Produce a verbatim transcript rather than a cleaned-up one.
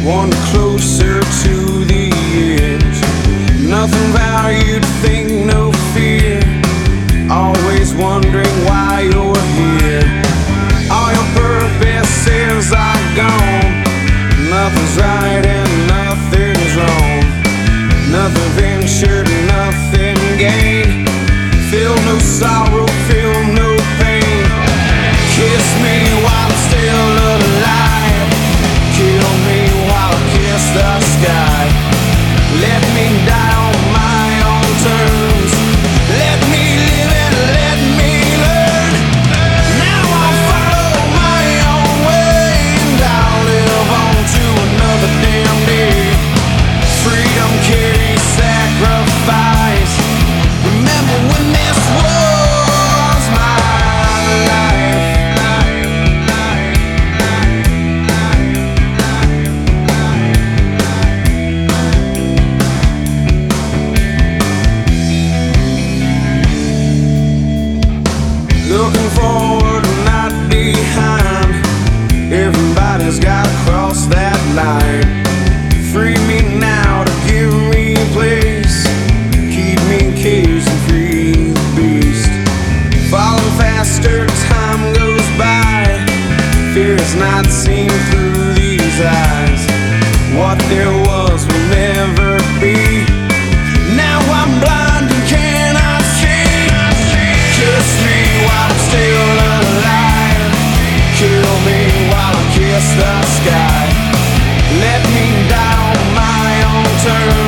one closer to the edge. Nothing valued, think no fear. Always wondering why you're here. All your purposes are gone. Nothing's right and nothing's wrong. Nothing ventured, nothing gained. Feel no sorrow, feel no pain. Kiss me while I'm still alive. Kill me while I kiss the sky. Let me die on my own terms. Let me live and let me learn. Now I'll follow my own way, and I'll live on to another damn day. Freedom carries sacrifice. Remember when this was my life. Looking forward, not behind. Everybody's gotta cross that line. Free me now to give me place. Keep me caged and free the beast. Falling faster, time goes by. Fear is not seen through these eyes. What there was will never be. Now I'm blind and cannot see. Kiss me while I'm still alive. Kill me while I kiss the sky. Let me die on my own terms.